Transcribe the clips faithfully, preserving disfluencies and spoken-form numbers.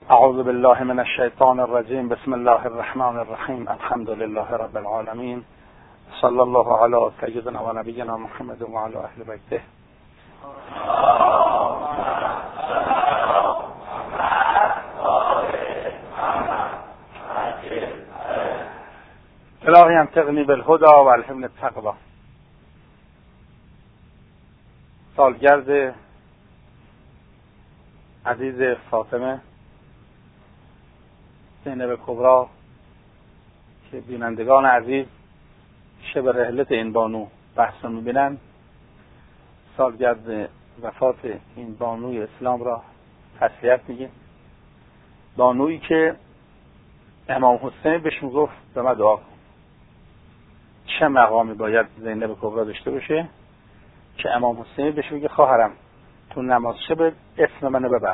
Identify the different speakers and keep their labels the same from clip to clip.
Speaker 1: اعوذ بالله من الشیطان الرجیم. بسم الله الرحمن الرحیم. الحمد لله رب العالمین. صلی الله علی سیدنا و نبینا محمد و علی اهل بیته. الهی انطقنی بالهدی و الهمنی التقوی. سالگرد عزیز فاطمه زینب کبری که بینندگان عزیز شب رحلت این بانو بحث رو میبینن، سالگرد وفات این بانوی اسلام را تسلیت میگیم. بانویی که امام حسین بهش میگفت به من دعا کن. چه مقامی باید زینب کبری داشته باشه که امام حسین بهش میگه خواهرم تو نماز شب اسم منو ببر.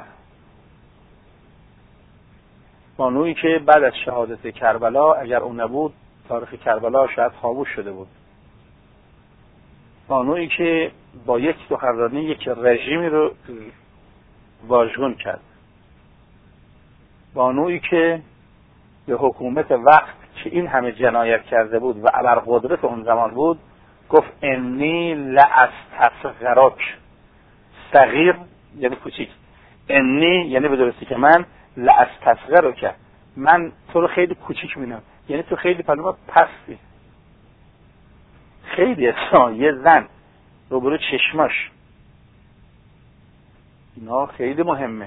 Speaker 1: بانویی که بعد از شهادت کربلا اگر اون نبود تاریخ کربلا شاید خاموش شده بود. بانویی که با یک سخنرانی یک رژیمی رو واژگون کرد. بانویی که به حکومت وقت که این همه جنایت کرده بود و ابرقدرت اون زمان بود گفت انی لاستصغرک. صغیر یعنی کوچیک، انی یعنی به درستی که من لاستصغرک، من تو رو خیلی کوچیک می‌بینم، یعنی تو خیلی پلو پستی. خیلی اصلا یه زن روبرو چشماش، اینا خیلی مهمه.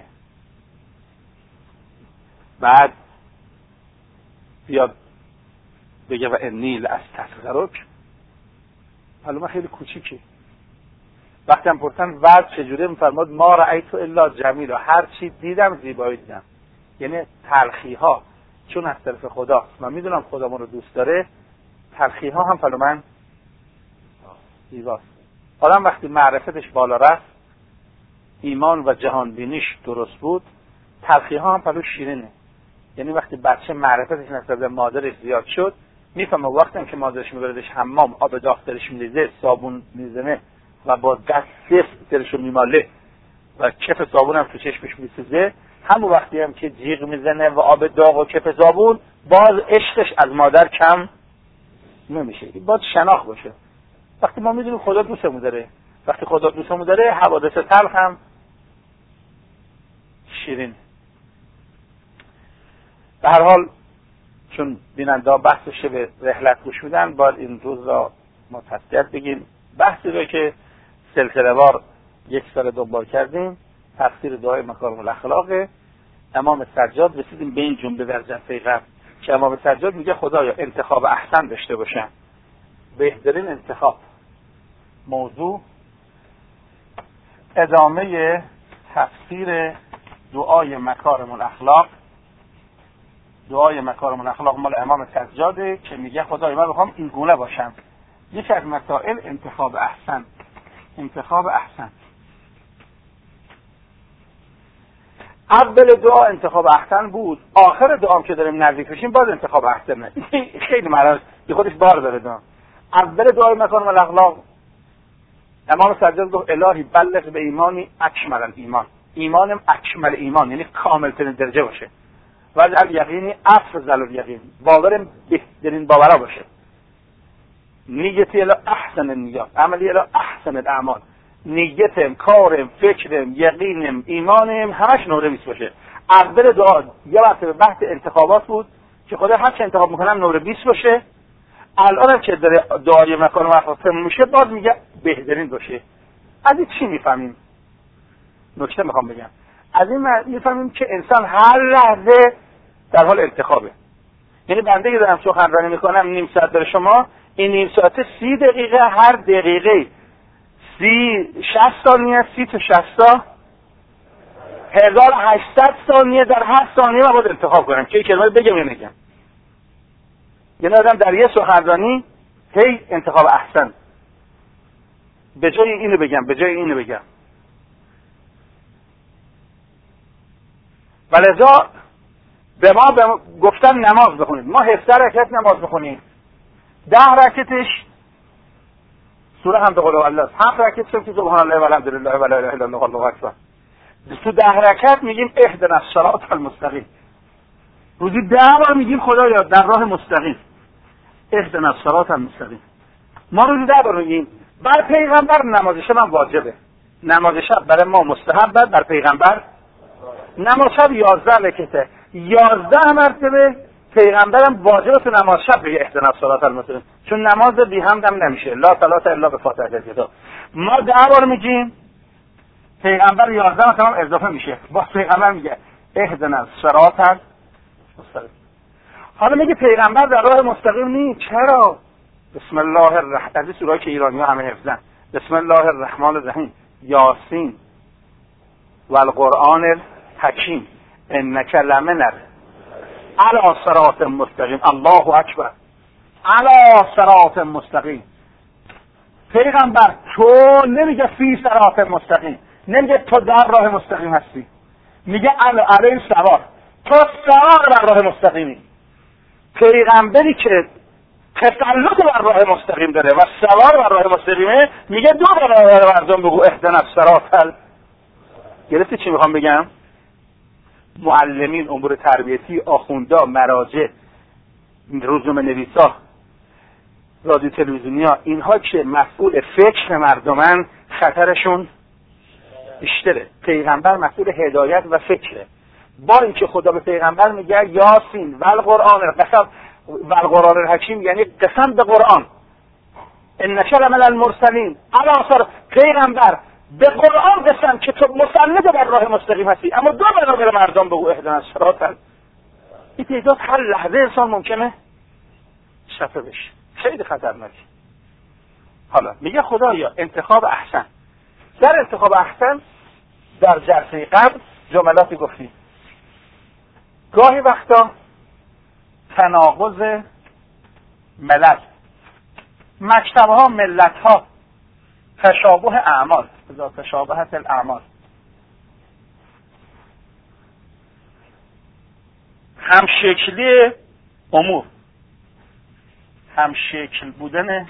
Speaker 1: بعد بیاد بگه و انی لاستصغرک، پلو من خیلی کوچیکی. وقتی هم پرسن وضع چجوره، میفرماد ما رأیت الا جمیلا، هر چی دیدم زیبایی دیدم. یعنی تلخی ها چون از طرف خداست، من میدونم خدا من رو دوست داره، تلخی ها هم پلو من زیباست. آدم وقتی معرفتش بالا رفت، ایمان و جهان بینیش درست بود، تلخی ها هم پلو شیرینه. یعنی وقتی بچه معرفتش نسبت به مادرش زیاد شد، میفهمه وقتی هم که مادرش میبردش حمام، آب داخترش میریزه، صابون میزنه و با دست سفت دلشو میماله و کف صابون هم تو چشمش میسوزه، همون وقتی هم که جیغ میزنه و آب داغ و کف صابون، باز عشقش از مادر کم نمیشه. باید شناخت باشه. وقتی ما میدونیم خدا دوستمون داره، وقتی خدا دوستمون داره، حوادث تلخ هم شیرین. به هر حال چون بیننده ها بحث شب رحلت گوش میدن، باید این روز را ما تسلیت بگیم. بحثی رو که سلسله وار یک سال دنبال کردیم، تفسیر دعای مکارم الاخلاق امام سجاد، رسیدیم به این جمله در جلسه قبل که امام سجاد میگه خدایا انتخاب احسن داشته باشم، بهترین انتخاب. موضوع ادامه تفسیر دعای مکارم الاخلاق. دعای مکارم الاخلاق مال امام سجاده که میگه خدایا من بخوام این گونه باشم. یکی از مسائل انتخاب احسن. انتخاب احسن اول دعا انتخاب احسن بود، آخر دعام که داریم نزدیک بشیم باز انتخاب احسنه. خیلی مرز یه خودش بار داره دعا. اول دعای مکارم الاخلاق امام سجاد گفت الهی بلغ به ایمانی اکمل الایمان، ایمانم اکمل ایمان یعنی کامل ترین درجه باشه. و از یقینی افضل الیقین، باورم بهترین باورا باشه. نیتی الی احسن النیات، عملی الی احسن الاعمال. نیتم، کارم، فکرم، یقینم، ایمانم همش نور بیست باشه. اول دعا یه وقت به بحث انتخابات بود که خدا هر چه انتخاب میکنم نور بیست باشه. الان که داره دعای مکارم الاخلاق میشه باز میگه بهترین باشه. از این چی میفهمیم؟ نکته میخوام بگم. از این میفهمیم که انسان هر لحظه در حال انتخابه. یعنی بنده که دارم سخنرانی میکنم نیم ساعت داره شما، این نیم ساعت سی دقیقه، هر دقیقه سی شصت ثانیه، سی تا شصت تا هزار و هشتصد ثانیه، در هر ثانیه من باید انتخاب کنم که این کلمه بگم یا نگم. یعنی آدم در یه سخنرانی هی انتخاب احسن، به جای اینو بگم به جای اینو بگم. ولذا به ما, به ما گفتن نماز بخونید، ما هفده رکعت نماز بخونیم، ده رکعتش سوره هم به قول الله، هفت رکعت که سبحان الله و الحمدلله و لا اله الا الله والله اکبر، تو ده رکعت میگیم اهدنا الصراط المستقیم، روزی ده بار میگیم خدایا در راه مستقیم، اهدنا الصراط المستقیم. ما روزی ده بار میگیم. بر پیغمبر نماز شب هم واجبه، نماز شب برای ما مستحب، بر پیغمبر نماز شب یازده رکعته، یازده مرتبه پیغمبرم واجبه تو نماز شب بگه اهدنا الصراط المستقیم، چون نماز بی حمد هم نمیشه، لا صلاة الا بفاتحه الکتاب. ما ده بار میگیم، پیغمبر یازده تمام اضافه میشه، با پیغمبر میگه اهدنا الصراط المستقیم. حالا میگه پیغمبر در راه مستقیم نیست، چرا؟ بسم الله الرحمن، از این سوره‌ای که ایرانی‌ها همه حفظن، بسم الله الرحمن الرحیم، یاسین و القرآن الحکیم انک لمن علی صراط مستقیم، الله اکبر، علی صراط مستقیم. پیغمبر تو نمیگه فی صراط مستقیم، نمیگه تو در راه مستقیم هستی، میگه علی علی سوار، تو سوار بر راه مستقیمی. پیغمبری که تسلط بر راه مستقیم داره و سوار بر راه مستقیمه، میگه دو برابر مردم بگو اهدنا الصراط. گرفتی چی میخوام بگم؟ معلمین امور تربیتی، آخوندا، مراجع، روزنامه نویسا، رادیو تلویزیونیا، اینها که مسئول فکر مردمن خطرشون بیشتره. پیغمبر مسئول هدایت و فکره. با اینکه خدا به پیغمبر میگه یاسین و القرآن قسم و القرآن الحکیم، یعنی قسم به قرآن، انک لمن المرسلین علی صراط، پیغمبر به قرآن قسم که تو مسلط بر راه مستقیم هستی، اما دو برابر مردم بگو اهدنا الصراط. این تعداد هر لحظه انسان ممکنه شفه بشه، خیلی خطرناکه. حالا میگه خدایا انتخاب احسن. در انتخاب احسن در جلسه قبل جملاتی گفتیم، گاهی وقتا تناقض ملل، مکتب ها، ملت ها، تشابه اعمال، اذا تشابهت الاعمال، همشکلی امور، همشکل بودن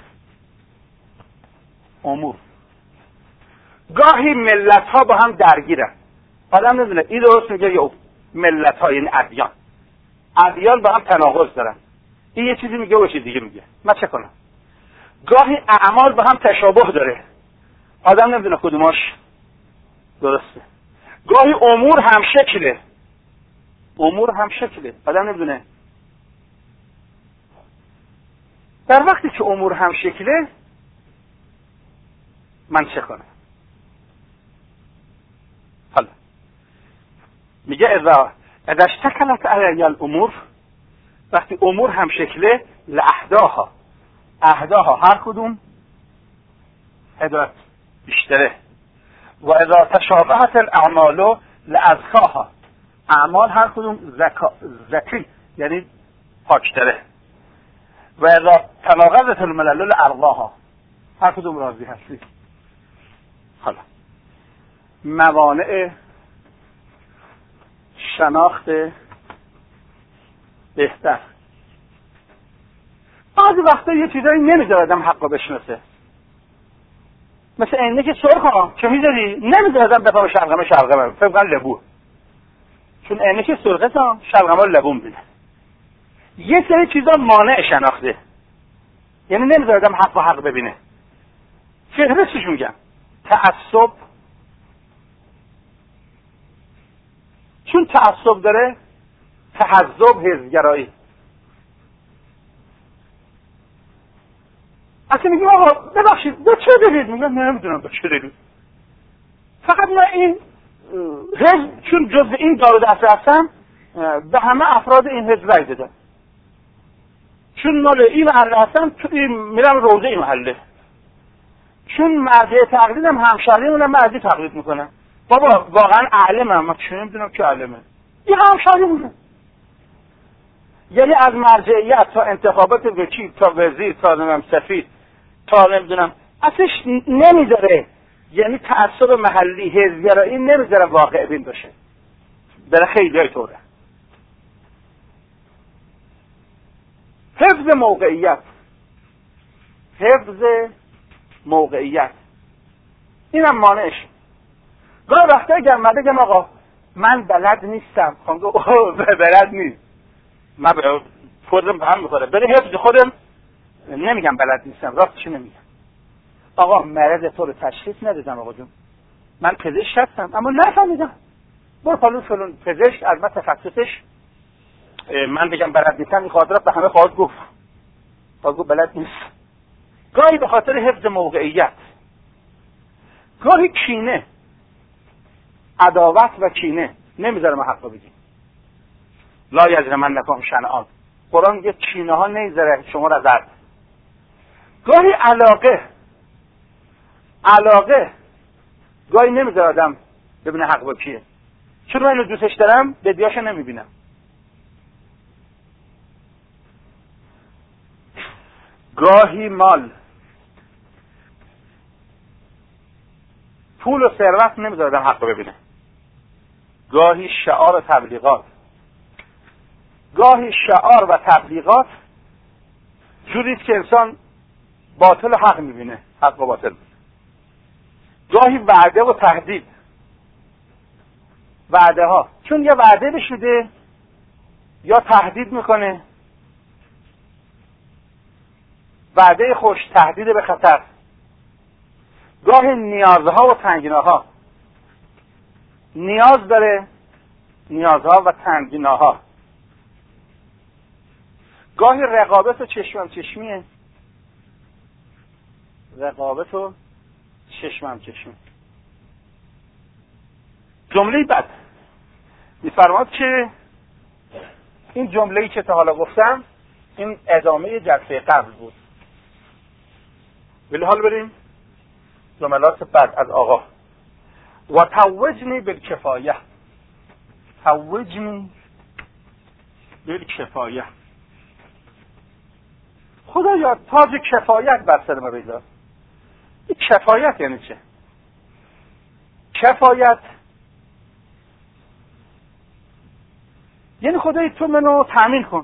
Speaker 1: امور. گاهی ملت ها با هم درگیرن، آدم نمیدونه این درست میگه یا ملت ها، یعنی ادیان، ادیان با هم تناقض دارن، این یه چیزی میگه و یه چیز دیگه میگه، من چه کنم؟ گاهی اعمال با هم تشابه داره، آدم نمیدونه کدوماش درسته. گاهی امور هم شکله، امور هم شکله، آدم نمیدونه. در وقتی که امور هم شکله، من چه کنم؟ حالا میگه اذا اذا اشتکلت علی الامور، وقتی امور هم شکله، لاهداها، اهداها هر کدوم هدایت بیشتره، و اذا تشابهت الاعمال لازکاها، اعمال هر کدوم زکا زکی یعنی پاکتره، و اذا تناقضت الملل لارضاها، هر کدوم راضی هستی. حالا موانع شناخت بهتر. بعضی وقتا یه چیزایی نمیذاره آدم حقا بشناسه، مثل اینه که سرخ ها که میذاری نمیذاره آدم بفهمه شلغمه شلغمه، فکر کنم لبو، چون اینه که سرخه تا شلغمه لبو میبینه. یه سری چیزا مانع شناخته، یعنی نمیذاره آدم حق و حق ببینه. فهرستش میگم، تعصب، چون تعصب داره، تحزب، حزبگرایی. اصلا میگم آقا ببخشید به چه دلیل؟ میگم نمیدونم به چه دلیل، فقط من این حزب چون جزء این دار و دسته هستم به همه افراد این حزب رای دادم، چون مال این محله هستم تو میرم روضه این محله، چون مرجع تقلیدم همشهریمونم من از این تقلید میکنم. بابا واقعا عالمم، من چه نمیدونم که عالمه، این همشهریمونه. یعنی از مرجعیت تا انتخابات وکیل تا وزیر تا نمیدونم سفیر تا نمیدونم اصلش نمیذاره، یعنی تعصب محلی، حزبگرایی نمیذاره واقع بین باشه. برای خیلی های طوره. حفظ موقعیت، حفظ موقعیت اینم مانعش. گاه وقتا اگر من بگم آقا من بلد نیستم، خانم گفت اوه بلد نیست، من خودم به هم میخوره، بره حفظ خودم نمیگم بلد نیستم، راستش نمیگم. آقا مرض تو رو تشخیص ندادم آقا جون، من پزشک هستم اما نفهمیدم، برو فلان فلان پزشک از من تخصصش، من بگم بلد نیستم این خاطرات به همه خواهد گفت، خواهد گفت بلد نیست. گاهی به خاطر حفظ موقعیت، گاهی کینه، عداوت و کینه نمیذاره ما حق رو بگیم. لا یجرمنکم شنآن، قرآن میگه کینه ها نمیذاره شما را زرد. گاهی علاقه، علاقه گاهی نمیذاره آدم ببینه حق با کیه، چون من اینو دوستش دارم بدیاشو نمیبینم. گاهی مال، پول و ثروت نمیذاره آدم حق رو ببینه. گاهی شعار و تبلیغات، گاهی شعار و تبلیغات جوریست که انسان باطل و حق میبینه، حق و باطل. گاهی وعده و تهدید، وعده ها چون یه وعده بشده یا تهدید میکنه، وعده خوش، تهدید به خطر. گاهی نیازها و تنگیناها، نیاز داره، نیازها و تنگیناها. گاهی رقابت و چشمم چشمیه، رقابت و چشمم چشمی. جمله بد میفرماد که این جمله‌ای که تا حالا گفتم این ادامه جلسه قبل بود، ولی حال بریم جملات بد از آقا. و توجنی بالکفایه، توجنی بالکفایه، خدایا تاج کفایت بر سر ما بگذار. این کفایت یعنی چه؟ کفایت یعنی خدای تو منو تأمین کن.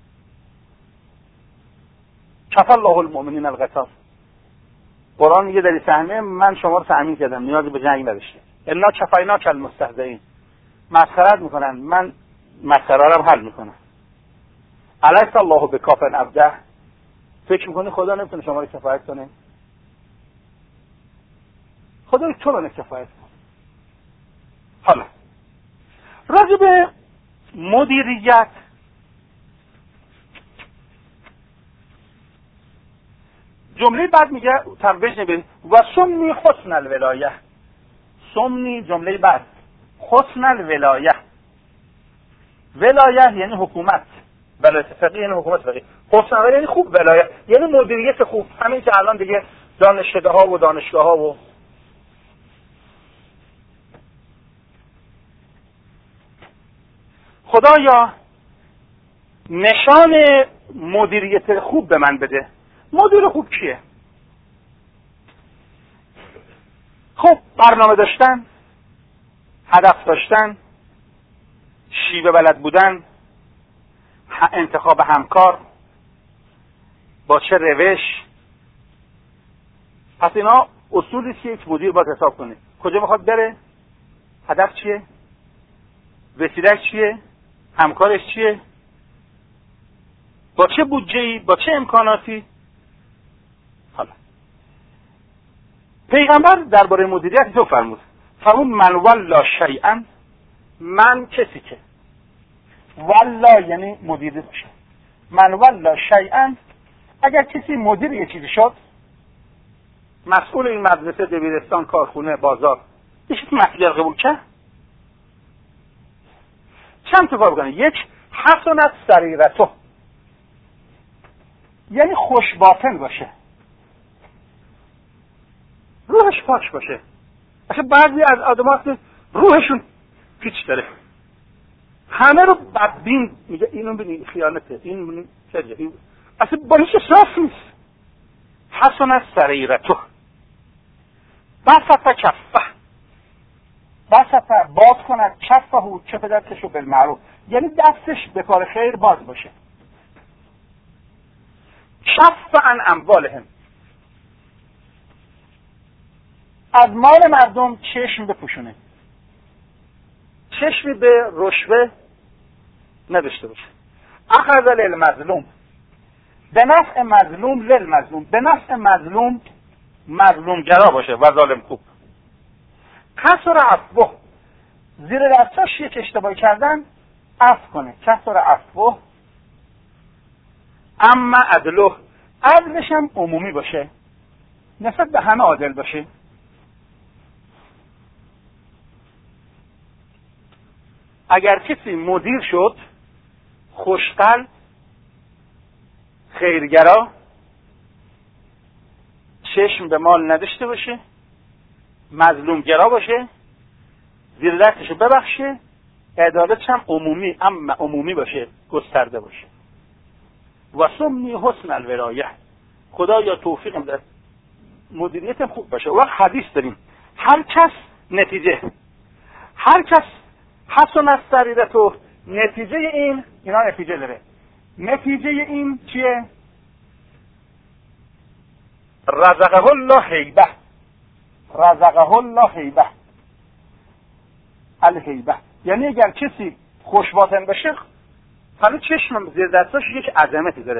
Speaker 1: کفى الله المؤمنین القتال، قرآن میگه در این صحنه من شما رو تأمین کردم، نیازی به جنگ نداشته. انا کفیناک المستهزئین، مسخرت میکنن، من مسخره رو حل میکنم. الیس الله بکاف عبده، فکر میکنی خدا نمیتونه شما رو کفایت کنه؟ خدا تو رو کفایت کنه. حالا راجع به مدیریت، جمله بعد میگه ترویج نبید و سمنی حسن الولایه، سمنی جمله بعد حسن الولایه، ولایه یعنی حکومت، ولایت فقیه یعنی حکومت فقیه، حسن الولایه یعنی خوب ولایت، یعنی مدیریت خوب. همین که الان دیگه دانشکده ها و دانشگاه ها و خدایا نشان مدیریت خوب به من بده. مدیر خوب کیه؟ خب برنامه داشتن، هدف داشتن، شیوه بلد بودن، انتخاب همکار، با چه روش. پس اینا اصولی که یک مدیر باید حساب کنه. کجا میخواد بره؟ هدف چیه؟ وسیله‌اش چیه؟ همکارش چیه؟ با چه بودجه‌ای؟ با چه امکاناتی؟ حالا پیغمبر درباره مدیریت تو فرمود، فرمود من والله شیئا، من کسی که والله یعنی مدیر بشه، من والله شیئا، اگر کسی مدیر یه چیزی شد، مسئول این مدرسه، دبیرستان، کارخونه، بازار، یه چیزی مسئولیت قبول کرد، چند تا کار بکنه. یک، حسنت سریرته، یعنی خوش باطن باشه، روحش پاک باشه. اصلا بعضی از آدمات روحشون پیچ داره، همه رو بدبین میگه، اینو ببین خیانته، این ببین چه، این اصلا با هیچ احساس نیست. حسنت سریرته، بسط کفه، بسط باز کند کفه و کف دستشو بالمعروف، یعنی دستش به کار خیر باز باشه. کف عن اموالهم، از مال مردم چشم بپوشونه. چشمی به رشوه نداشته باشه. اخذ للمظلوم، به نفع مظلوم، للمظلوم، به نفع مظلوم، مظلوم گرا باشه و ظالم خوب. کسر عفوه، زیر دستاش یک اشتباهی کردن عفو کنه. کسر عفوه اما عدله، عدلش هم عمومی باشه، نسبت به همه عادل باشه. اگر کسی مدیر شد، خوشقلب، خیرگرا، چشم به مال نداشته باشه، مظلوم گرا باشه، زیر دستشو ببخشه، عدالتش هم عمومی، اما عمومی باشه، گسترده باشه. و سمی حسن الولایه، خدا یا توفیق میده مدیریت خوب باشه. و حدیث داریم هر کس نتیجه، هر کس حسن از سریرت و نتیجه این، اینا نتیجه داره. نتیجه این چیه؟ رزقه الله هیبه، رزقه الله هیبه، الهیبه، یعنی اگر کسی خوشباطن بشه، حالا چشم زیر دستاش یک عظمتی داره.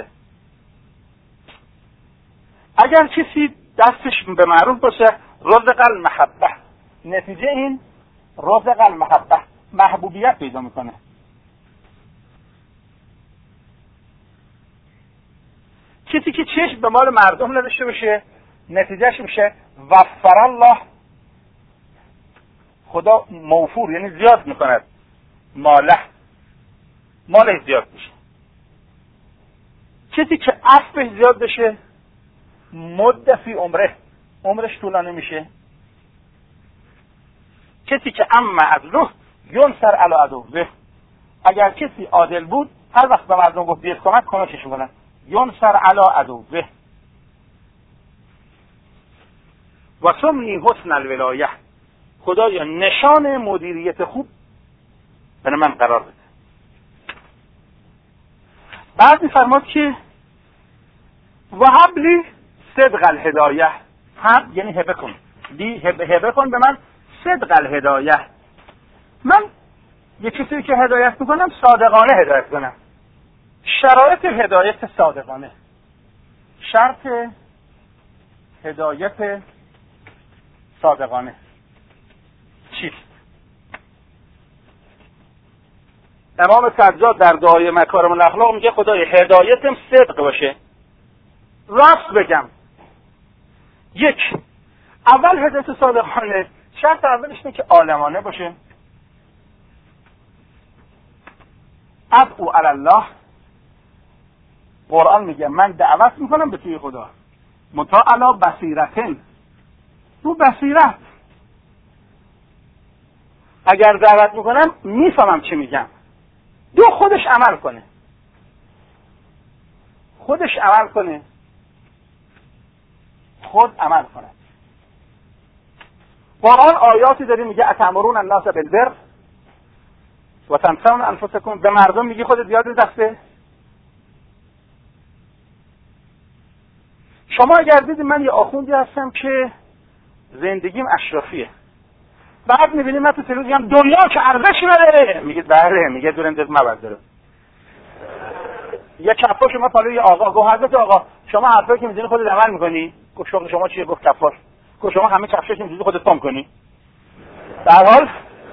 Speaker 1: اگر کسی دستش به معروف باشه، رزق المحبه، نتیجه این رزق المحبه، محبوبیت پیدا میکنه. کسی که چشم به مال مردم نداشته باشه، نتیجهش میشه وفر الله، خدا موفور، یعنی زیاد میکند ماله، مالش زیاد میشه. کسی که عفوش زیاد بشه، مد فی عمره، عمرش طولانی میشه. کسی که اما عدله ینصر علی عدوه، اگر کسی عادل بود، هر وقت به مردم گفت بیاد کمک، کمکش میکنن. ینصر علی عدوه. و سمی حسن الولایه، خدایا نشان مدیریت خوب به من قرار بده. بعد میفرماد که و حبلی صدق الهدایه، حب یعنی هبه کن، دی هبه, هبه کن به من صدق الهدایه، من یه کسی که هدایت میکنم صادقانه هدایت کنم. شرایط هدایت صادقانه، شرط هدایت صادقانه چیست؟ امام سجاد در دعای مکارم الاخلاق میگه خدای هدایتم صدق باشه، راست بگم. یک، اول هدایت صادقانه، شرط اولش اینه که عالمانه باشه. ادعو علی الله، قرآن میگه من دعوت میکنم به توی خدا، مطاع علی بصیرتن، رو بصیرت. اگر دعوت میکنم میفهمم چی میگم. دو، خودش عمل کنه، خودش عمل کنه، خود عمل کنه. قرآن آیاتی داره میگه اتأمرون الناس بالبر و تنسون انفسکم، به مردم میگی خودت یاد دسته. شما اگر دیدید من یه آخوندی هستم که زندگیم اشرافیه، بعد میبینید من تو تلویزیون میگم دنیا که ارزشی نداره، میگید بله، میگه دور انداز مبد داره. یه کفاش شما پالو یه آقا گفت حضرت آقا شما حرفایی که میزنی خودت عمل میکنی؟ گفت شغل شما چیه؟ گفت کفاش. گفت شما همه کفشش که میزنی خودت پام کنی؟ در حال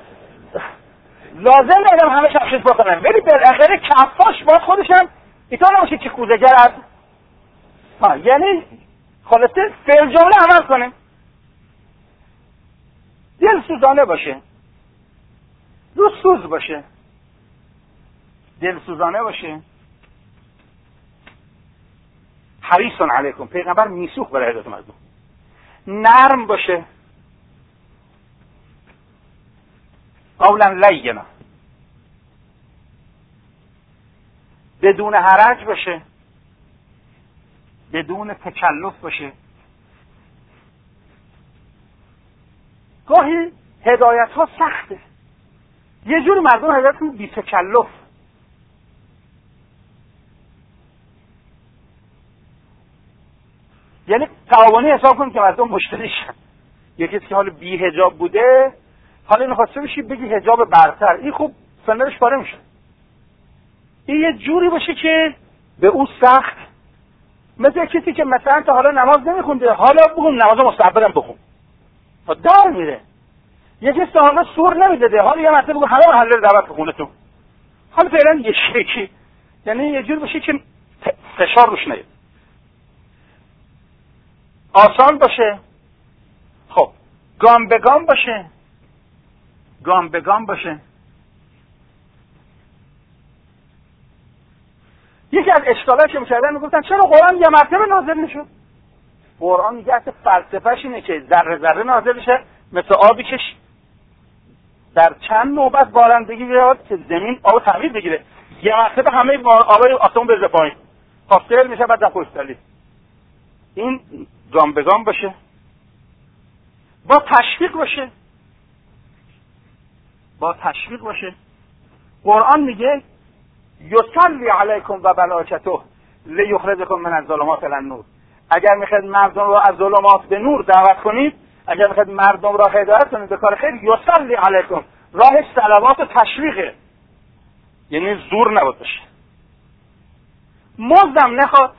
Speaker 1: لازم نیدم همه کفشش بکنم، ولی بالاخره کفاش باید خودشم ایتان نباشه که کوزه‌گر از ها، یعنی خلاصه فعل جمله عمل کنه، دل سوزانه باشه، رو سوز باشه، دل سوزانه باشه، حریصون علیکم، پیغمبر میسوخ برای هدایت مردم، نرم باشه، قولا لینا، بدون حرج باشه، بدون تکلف باشه. گاهی هدایت ها سخته، یه جور مردم هدایت کنید بی تکلف. یعنی تعاونی حساب کنید که مردم مشتری شن. یه کسی که حال بی حجاب بوده حالا اینو خواسته بشی بگی حجاب برتر، این خوب سندرش پاره میشه. این یه جوری باشه که به او سخت، مثل کسی که مثلا تا حالا نماز نمیخونده، حالا بگم نماز مستحبم بخون، تا دار میره. یه کسی تا حالا سور نمیداده، حالا یه مرتبه بگم همه محله رو دعوت بخونه تو. حالا فعلا یه شیکی، یعنی یه جور باشه که فشار روش نیاد، آسان باشه. خب گام به گام باشه، گام به گام باشه. یکی از اشکالات که می‌کردن میگفتن چرا قرآن یه مرتبه نازل نشد؟ قرآن میگه اصلا فلسفه‌ش اینه که ذره ذره نازل بشه، مثل آبی که در چند نوبت بارندگی بیاد که زمین آب تمیز بگیره، یه مرتبه همه آبای آسمون بریزه پایین، پاستل میشه بعد خشکسالی. این گام به گام باشه، با تشویق باشه، با تشویق باشه. قرآن میگه یصلی علیکم و ملائکته لیخرجکم من الظلمات الی النور. اگر میخواید مردم رو از ظلمات به نور دعوت کنید، اگر میخواید مردم را هدایت کنید به کار خیر، یصلی علیکم، راهش صلوات و تشویقه، یعنی زور نباید باشه. مزدم نخواد،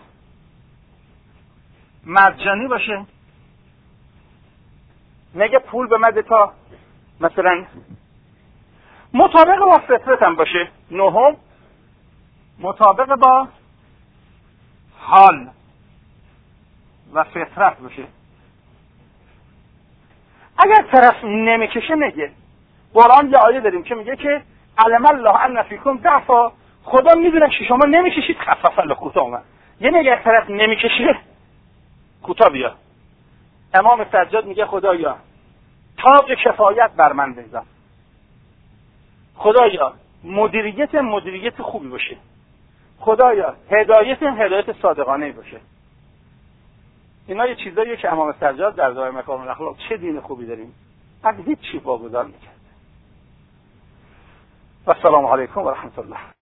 Speaker 1: مجانی باشه. نگه پول به مده تا مثلا مطابق با فطرت هم باشه. نهم مطابق با حال و فطرت باشه. اگر طرف نمیکشه نگه. قرآن یه آیه داریم که میگه که علم الله ان فیکم ضعفا، خدا میدونه که شما نمیکشید، خفف لکم اومد. یعنی اگر طرف نمیکشه کوتاه بیا. امام سجاد میگه خدایا تاج کفایت بر من بذار، خدایا مدیریت مدیریت خوبی باشه، خدایا هدایت هدایت صادقانه باشه. اینا یه چیزاییه که امام سجاد در دائره مکارم الاخلاق چه دین خوبی داریم، از هیچ چی واگذار میکرد. و السلام علیکم و رحمت الله.